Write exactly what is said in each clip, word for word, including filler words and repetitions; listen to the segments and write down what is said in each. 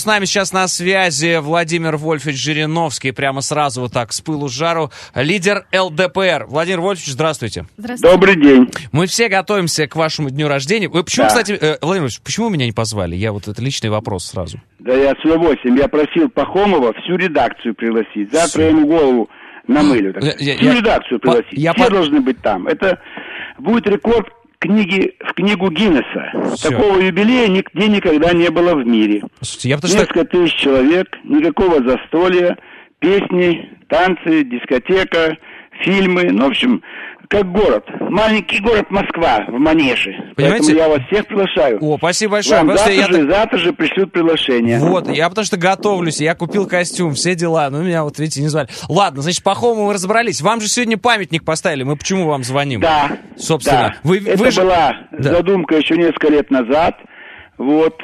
С нами сейчас на связи Владимир Вольфович Жириновский, прямо сразу вот так, с пылу с жару, лидер эл дэ пэ эр. Владимир Вольфович, здравствуйте. Здравствуйте. Добрый день. Мы все готовимся к вашему дню рождения. Вы почему, Да. кстати, э, Владимир Вольфович, почему меня не позвали? Я вот, это личный вопрос сразу. Да я с удовольствием. Я просил Пахомова всю редакцию пригласить. Завтра Всю. я ему голову намылю. Так. Я- я- Всю я- редакцию по- пригласить. я Все по- должны быть там. Это будет рекорд книги в книгу Гиннесса. Всё. Такого юбилея нигде никогда не было в мире. Слушайте, я потому что... Несколько тысяч человек, никакого застолья, песни, танцы, дискотека, фильмы. Ну, в общем, как город. Маленький город Москва в Манеже. Понимаете? Поэтому я вас всех приглашаю. О, спасибо большое. Вам Просто завтра, я... же, завтра же пришлют приглашение. Вот, я потому что готовлюсь, я купил костюм, все дела, но меня вот, видите, не звали. Ладно, значит, Пахомову мы разобрались. Вам же сегодня памятник поставили, мы почему вам звоним? Да, Собственно, да. вы- это вы же- была Да. задумка еще несколько лет назад. Вот,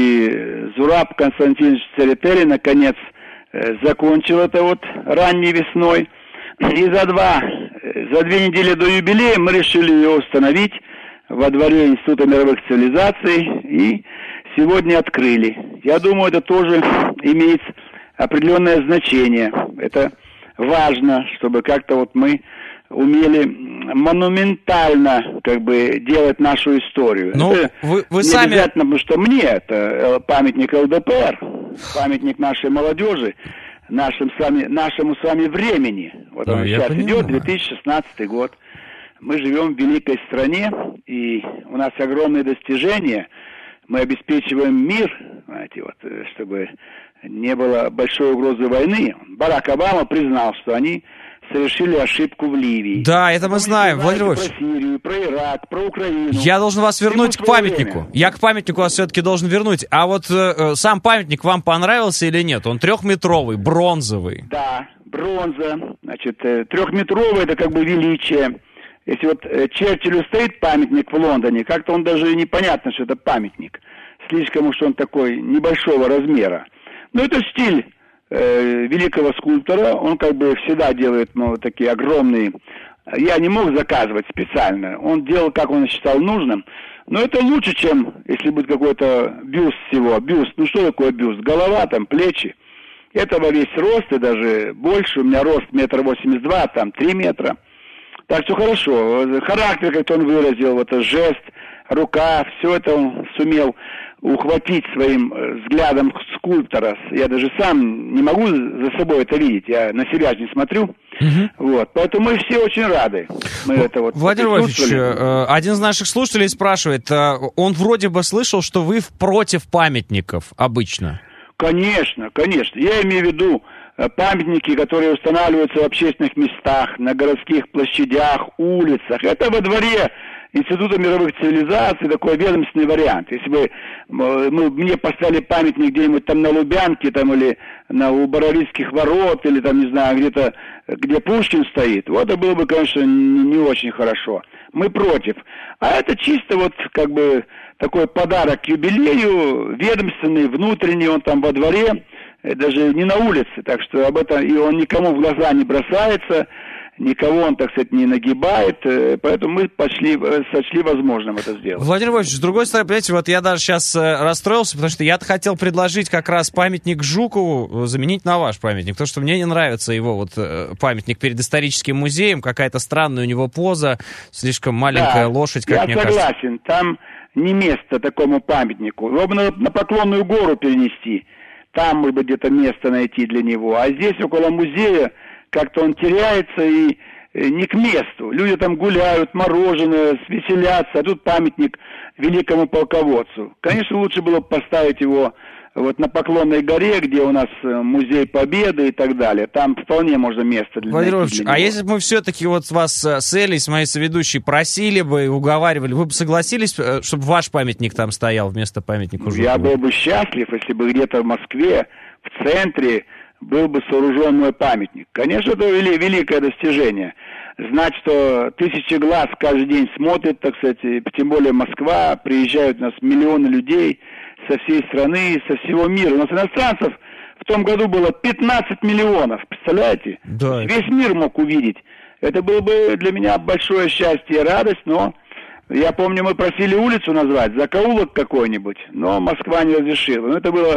и Зураб Константинович Церетели наконец э, закончил это вот ранней весной. И за два, э, за две недели до юбилея мы решили ее установить во дворе Института мировых цивилизаций и сегодня открыли. Я думаю, это тоже имеет определенное значение. Это важно, чтобы как-то вот мы умели монументально как бы делать нашу историю. Ну, это вы- вы не сами- обязательно, потому что мне это э, памятник эл дэ пэ эр, памятник нашей молодежи, нашим с вами, нашему с вами времени. Вот Да, он я сейчас понимаю. идет, две тысячи шестнадцатый год. Мы живем в великой стране, и у нас огромные достижения. Мы обеспечиваем мир, знаете, вот, э, чтобы не было большой угрозы войны. Барак Обама признал, что они совершили ошибку в Ливии. Да, это мы Вы знаем, знаете Владимир про Вольфович. Сирию, про Ирак, про Украину. Я должен вас вернуть Всему к свое памятнику. время. Я к памятнику вас все-таки должен вернуть. А вот э, э, сам памятник вам понравился или нет? Он трехметровый, бронзовый. Да, бронза, значит, э, трехметровый, это как бы величие. Если вот э, Черчиллю стоит памятник в Лондоне, как-то он даже непонятно, что это памятник. Слишком уж он такой небольшого размера. Но это стиль э, великого скульптора, он как бы всегда делает, ну, вот такие огромные... Я не мог заказывать специально, он делал, как он считал нужным. Но это лучше, чем если будет какой-то бюст всего. Бюст, ну что такое бюст? Голова, там, плечи. Это во весь рост, и даже больше. У меня рост метр восемьдесят два, там, три метра. Так что хорошо. Характер, как-то он выразил, вот этот жест, рука, все это он сумел ухватить своим э, взглядом скульптора. Я даже сам не могу за собой это видеть, я на себя же не смотрю. Мгм. Вот, поэтому мы все очень рады. Мы это вот Владимир Вольфович, присутствовали. э, один из наших слушателей спрашивает, э, он вроде бы слышал, что вы против памятников обычно. Конечно, конечно. Я имею в виду э, памятники, которые устанавливаются в общественных местах, на городских площадях, улицах. Это во дворе Института мировых цивилизаций, такой ведомственный вариант. Если бы э, мы, мне поставили памятник где-нибудь там на Лубянке, там, или на, у Боровицких ворот, или там, не знаю, где-то, где Пушкин стоит, вот это было бы, конечно, не, не очень хорошо. Мы против. А это чисто вот как бы такой подарок к юбилею, ведомственный, внутренний, он там во дворе, э, даже не на улице, так что об этом, и он никому в глаза не бросается, никого он, так сказать, не нагибает, э, поэтому мы пошли, э, сочли возможным это сделать. Владимир Вольфович, с другой стороны, понимаете, вот я даже сейчас э, расстроился, потому что я-то хотел предложить как раз памятник Жукову заменить на ваш памятник, потому что мне не нравится его вот э, памятник перед историческим музеем, какая-то странная у него поза, слишком маленькая Да, лошадь, как я мне согласен, кажется. там не место такому памятнику, его бы на, на Поклонную гору перенести, там бы где-то место найти для него, а здесь около музея как-то он теряется и э, не к месту. Люди там гуляют, мороженое, веселятся, а тут памятник великому полководцу. Конечно, лучше было бы поставить его вот на Поклонной горе, где у нас э, музей Победы и так далее. Там вполне можно место для, Владимир найти Вольфович, для а него. если бы мы все-таки вот вас э, с Элей, с моей соведущей, просили бы и уговаривали, вы бы согласились, э, чтобы ваш памятник там стоял вместо памятника Жукову? Я был бы счастлив, если бы где-то в Москве, в центре, был бы сооружен мой памятник. Конечно, это вели- великое достижение. Знать, что тысячи глаз каждый день смотрят, так сказать, и тем более Москва, приезжают у нас миллионы людей со всей страны, со всего мира. У нас иностранцев в том году было пятнадцать миллионов, представляете? Да. Весь мир мог увидеть. Это было бы для меня большое счастье и радость, но я помню, мы просили улицу назвать, закоулок какой-нибудь, но Москва не разрешила. Но это было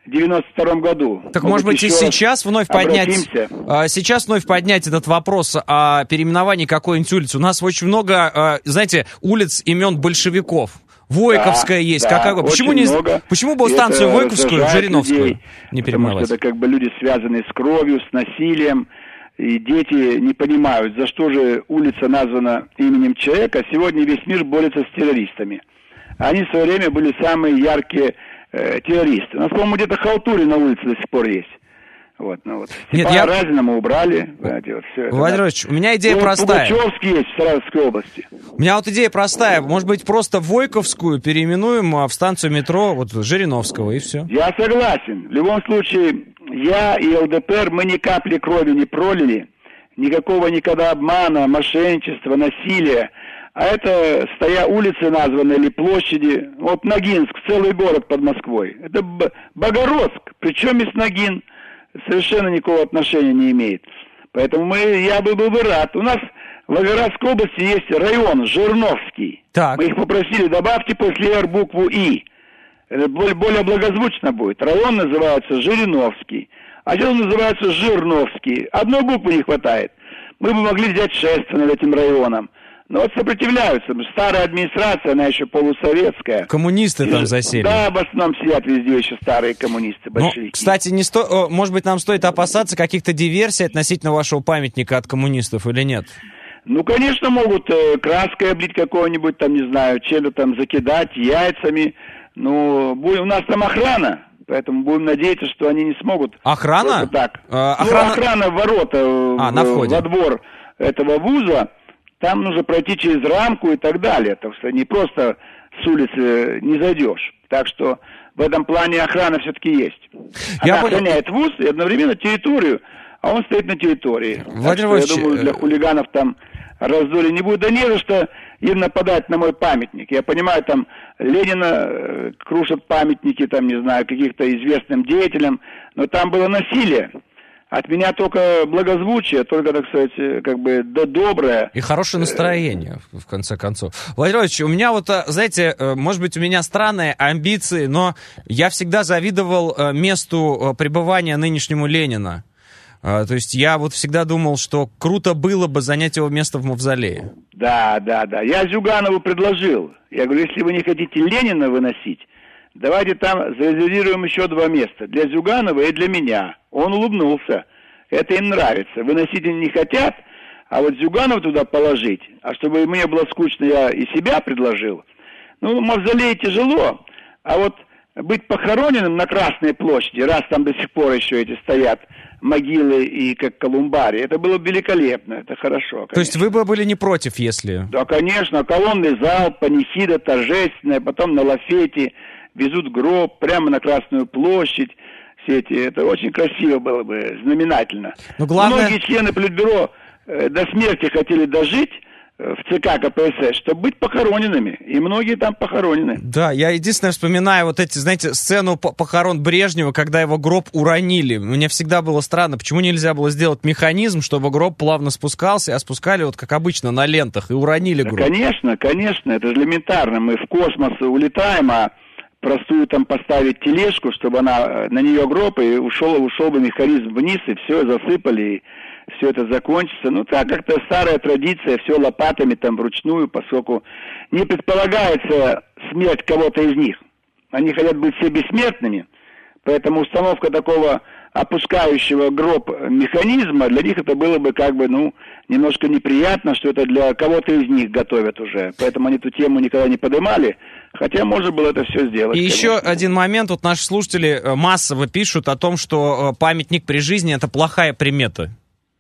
девяносто втором году. Так, может, может быть, и сейчас вновь поднять, сейчас вновь поднять этот вопрос о переименовании какой-нибудь улицы. У нас очень много, знаете, улиц имен большевиков. Войковская да, есть. Да, какая... почему, не... почему бы станцию Войковскую, Жириновскую людей, не переименовать? Потому что это как бы люди, связанные с кровью, с насилием, и дети не понимают, за что же улица названа именем человека. Сегодня весь мир борется с террористами. Они в свое время были самые яркие э, террористы. У нас, по-моему, где-то халтури на улице до сих пор есть. Вот, ну вот. Степана я... Разина мы убрали. Знаете, вот все это, Владимир Ильич, у меня идея ну, простая. Пугачевский есть в Саратовской области. У меня вот идея простая. Может быть, просто Войковскую переименуем в станцию метро вот Жириновского, и все. Я согласен. В любом случае, я и ЛДПР, мы ни капли крови не пролили. Никакого никогда обмана, мошенничества, насилия. А это стоя улицы названы или площади. Вот Ногинск, целый город под Москвой. Это Богородск, причем и Ногин. Совершенно никакого отношения не имеет. Поэтому мы, я бы был бы рад. У нас в Волгоградской области есть район Жирновский. Так. Мы их попросили, добавьте после «Р» букву «И». Это более, более благозвучно будет. Район называется Жириновский. А сейчас он называется Жирновский. Одной буквы не хватает. Мы бы могли взять шествие над этим районом. Но вот сопротивляются. Старая администрация, она еще полусоветская. Коммунисты там засели. Да, в основном сидят везде еще старые коммунисты, большевики. Ну, кстати, не сто... может быть, нам стоит опасаться каких-то диверсий относительно вашего памятника от коммунистов или нет? Ну, конечно, могут э, краской облить какого-нибудь, там, не знаю, чем-то там закидать, яйцами. Ну, будем... у нас там охрана. Поэтому будем надеяться, что они не смогут... Охрана? Так. А, охрана... Ну, охрана ворота а, в, на входе. во двор этого вуза. Там нужно пройти через рамку и так далее. Так что не просто с улицы не зайдешь. Так что в этом плане охрана все-таки есть. Она Я охраняет вуз и одновременно территорию, а он стоит на территории. Владимир так что, я думаю, для хулиганов там раздолья не будет. Да не за что им нападать на мой памятник. Я понимаю, там Ленина э, крушат памятники, там, не знаю, каких-то известным деятелям, но там было насилие. От меня только благозвучие, только, так сказать, как бы да, доброе. И хорошее настроение, в конце концов. Владимир Владимирович, у меня вот, знаете, может быть, у меня странные амбиции, но я всегда завидовал месту пребывания нынешнему Ленина. То есть я вот всегда думал, что круто было бы занять его место в мавзолее. Да, да, да. Я Зюганову предложил. Я говорю, если вы не хотите Ленина выносить, давайте там зарезервируем еще два места. Для Зюганова и для меня. Он улыбнулся. Это им нравится. Выносить они не хотят, а вот Зюганова туда положить. А чтобы мне было скучно, я и себя предложил. Ну, мавзолей тяжело. А вот быть похороненным на Красной площади, раз там до сих пор еще эти стоят могилы и как колумбарий, это было бы великолепно. Это хорошо, конечно. То есть вы бы были не против, если... Да, конечно. Колонный зал, панихида торжественная, потом на лафете везут гроб прямо на Красную площадь. Все эти, это очень красиво было бы, знаменательно. Но главное... Многие члены Политбюро э, до смерти хотели дожить э, в ЦК КПСС, чтобы быть похороненными. И многие там похоронены. Да, я единственное вспоминаю вот эти, знаете, сцену похорон Брежнева, когда его гроб уронили. Мне всегда было странно, почему нельзя было сделать механизм, чтобы гроб плавно спускался, а спускали вот как обычно на лентах и уронили да, гроб. Конечно, конечно, это же элементарно. Мы в космос улетаем, а простую там поставить тележку, чтобы она на нее гроб, и ушел, ушел бы механизм вниз, и все, засыпали, и все это закончится. Ну, так как-то старая традиция, все лопатами там вручную, поскольку не предполагается смерть кого-то из них. Они хотят быть все бессмертными, поэтому установка такого опускающего гроб механизма, для них это было бы как бы, ну, немножко неприятно, что это для кого-то из них готовят уже. Поэтому они эту тему никогда не поднимали, хотя можно было это все сделать. И конечно. еще один момент, вот наши слушатели массово пишут о том, что памятник при жизни — это плохая примета.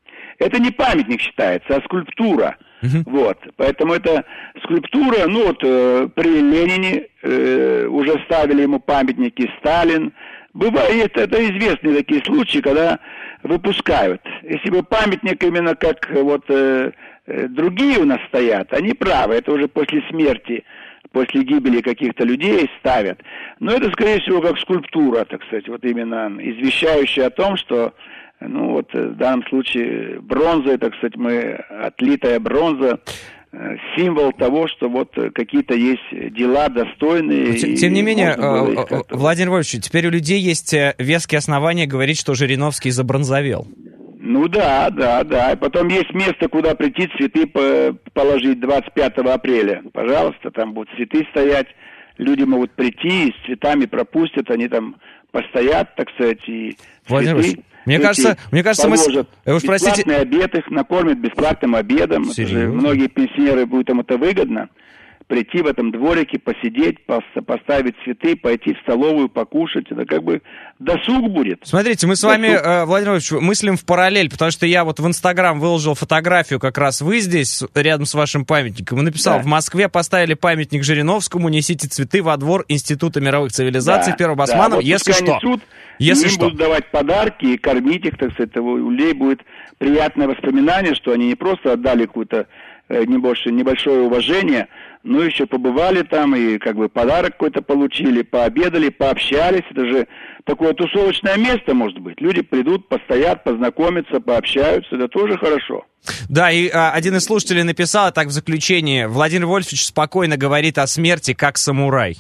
Это не памятник считается, а скульптура. Угу. Вот, поэтому это скульптура, ну вот э, при Ленине э, уже ставили ему памятники, Сталин. Бывает, это известные такие случаи, когда выпускают. Если бы памятник именно как вот э, э, другие у нас стоят, они правы, это уже после смерти, после гибели каких-то людей ставят. Но это, скорее всего, как скульптура, так сказать, вот именно извещающая о том, что, ну вот в данном случае бронза, так сказать, мы, отлитая бронза, символ того, что вот какие-то есть дела достойные. Тем, тем не менее, Владимир Вольфович, теперь у людей есть веские основания говорить, что Жириновский забронзовел. Ну да, да, да. И потом есть место, куда прийти цветы положить двадцать пятого апреля. Пожалуйста, там будут цветы стоять. Люди могут прийти, с цветами пропустят, они там постоят, так сказать, и Владимир цветы. Мне кажется, мне кажется, мы... Вы уж простите... Бесплатный обед, их накормят бесплатным обедом. Же многие пенсионеры будут им это выгодно. Прийти в этом дворике, посидеть, поставить цветы, пойти в столовую, покушать. Это как бы досуг будет. Смотрите, мы с вами, э, Владимир Владимирович, мыслим в параллель, потому что я вот в Инстаграм выложил фотографию, как раз вы здесь, рядом с вашим памятником, и написал, да. В Москве поставили памятник Жириновскому, несите цветы во двор Института мировых цивилизаций, да, Первобасманов, да, вот если что. Несут, если им что. будут давать подарки и кормить их, так сказать, у людей будет приятное воспоминание, что они не просто отдали какую-то э, небольшое, небольшое уважение, но еще побывали там и как бы подарок какой-то получили, пообедали, пообщались. Это же такое тусовочное место, может быть. Люди придут, постоят, познакомятся, пообщаются. Это тоже хорошо. Да, и а, один из слушателей написал так в заключении: Владимир Вольфович спокойно говорит о смерти, как самурай.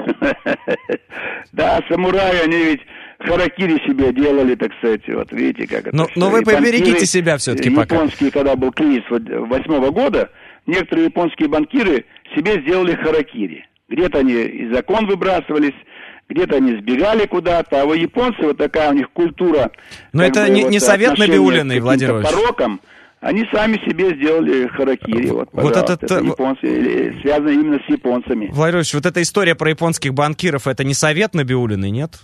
Да, самураи, они ведь харакири себе делали, так сказать, вот видите, как это. Но вы поберегите себя все-таки пока. Японские, когда был кризис восьмого года, некоторые японские банкиры себе сделали харакири. Где-то они из окон выбрасывались, где-то они сбегали куда-то, а у японцев вот такая у них культура. Но это бы, не, вот, не совет Набиуллиной, Владимир Владимирович. Пороком, они сами себе сделали харакири. Вот, вот это, это японцы, связано именно с японцами. Владимир Владимирович, вот эта история про японских банкиров, это не совет Набиуллиной, нет?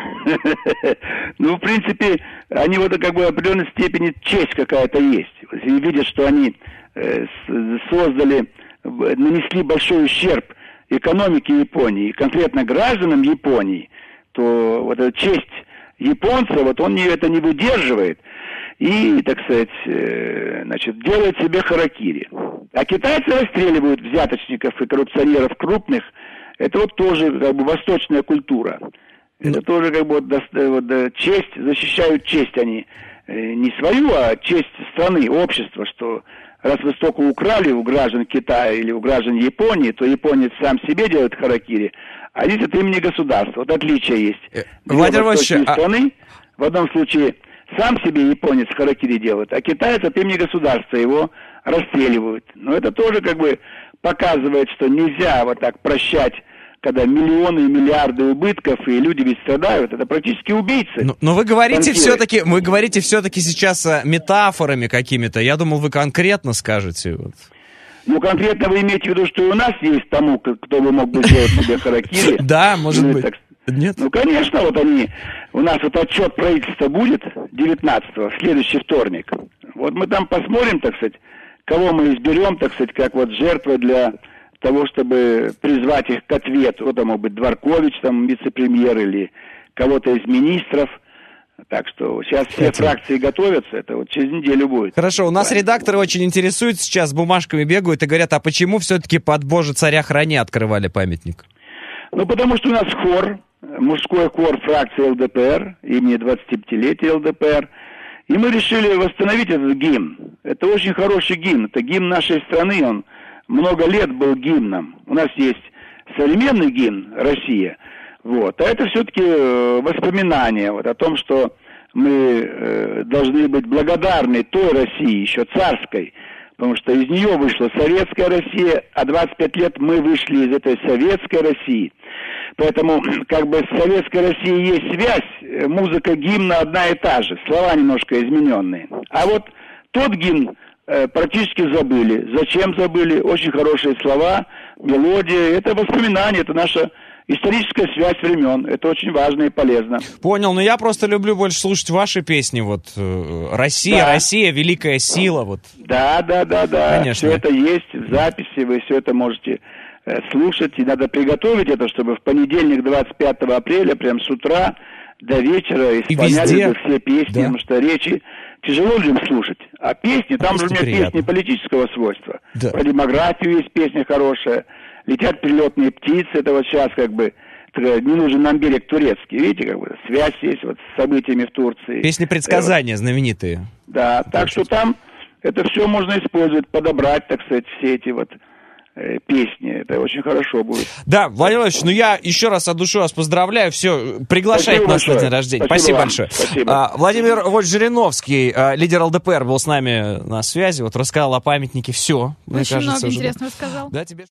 Ну, в принципе, они вот как бы в определенной степени честь какая-то есть. И видят, что они э, создали, нанесли большой ущерб экономике Японии, и конкретно гражданам Японии, то вот эта честь японца, вот он не, это не выдерживает и, так сказать, э, значит, делает себе харакири. А китайцы расстреливают взяточников и коррупционеров крупных. Это вот тоже как бы восточная культура. Это тоже как бы вот, вот, честь, защищают честь они, не свою, а честь страны, общества, что раз вы столько украли у граждан Китая или у граждан Японии, то японец сам себе делает харакири, а здесь от имени государства. Вот отличие есть. Владимир Владимирович, а... страны, в одном случае сам себе японец харакири делает, а китаец от имени государства его расстреливают. Но это тоже как бы показывает, что нельзя вот так прощать, когда миллионы и миллиарды убытков, и люди ведь страдают, это практически убийцы. Но, но вы говорите все-таки, вы говорите все-таки сейчас метафорами какими-то. Я думал, вы конкретно скажете. Вот. Ну, конкретно вы имеете в виду, что и у нас есть тому, кто бы мог бы сделать себе харакири? Да, может быть. Нет? Ну, конечно, вот они, у нас вот отчет правительства будет девятнадцатого, в следующий вторник. Вот мы там посмотрим, так сказать, кого мы изберем, так сказать, как вот жертвы для того, чтобы призвать их к ответу. Вот, может быть, Дворкович, там, вице-премьер, или кого-то из министров. Так что сейчас все Кстати. фракции готовятся, это вот через неделю будет. Хорошо, у нас да. редакторы очень интересуются сейчас, с бумажками бегают и говорят, а почему все-таки под Боже царя храни открывали памятник? Ну, потому что у нас хор, мужской хор фракции эл дэ пэ эр, имени двадцатипятилетия эл дэ пэ эр, и мы решили восстановить этот гимн. Это очень хороший гимн, это гимн нашей страны, он много лет был гимном. У нас есть современный гимн «Россия», вот, а это все-таки воспоминания вот, о том, что мы э, должны быть благодарны той России, еще царской, потому что из нее вышла советская Россия, а двадцать пять лет мы вышли из этой советской России. Поэтому как бы с советской Россией есть связь, музыка гимна одна и та же, слова немножко измененные. А вот тот гимн практически забыли. Зачем забыли? Очень хорошие слова, мелодия. Это воспоминания, это наша историческая связь времен. Это очень важно и полезно. Понял, но я просто люблю больше слушать ваши песни. Вот Россия, да. Россия, великая сила. Вот. Да, да, да, да. Конечно. Все это есть в записи, вы все это можете э, слушать. И надо приготовить это, чтобы в понедельник, двадцать пятого апреля, прям с утра до вечера исполняли бы все песни, да. Потому что речи тяжело людям слушать. А песни, там же у меня приятно. Песни политического свойства. Да. Про демографию есть песня хорошая. Летят прилетные птицы, это вот сейчас как бы не нужен нам берег турецкий. Видите, как бы связь есть вот с событиями в Турции. Песни предсказания вот. Знаменитые. Да, так что там это все можно использовать, подобрать, так сказать, все эти вот э, песни. Это очень хорошо будет. Да, Владимир Владимирович, ну я еще раз от души вас поздравляю. Все, приглашайте нас на день рождения. Спасибо, Спасибо большое. Спасибо. А, Владимир Вольфович Жириновский, а, лидер ЛДПР, был с нами на связи. Вот рассказал о памятнике. Все. Очень кажется, много уже... интересного сказал. Да, тебе...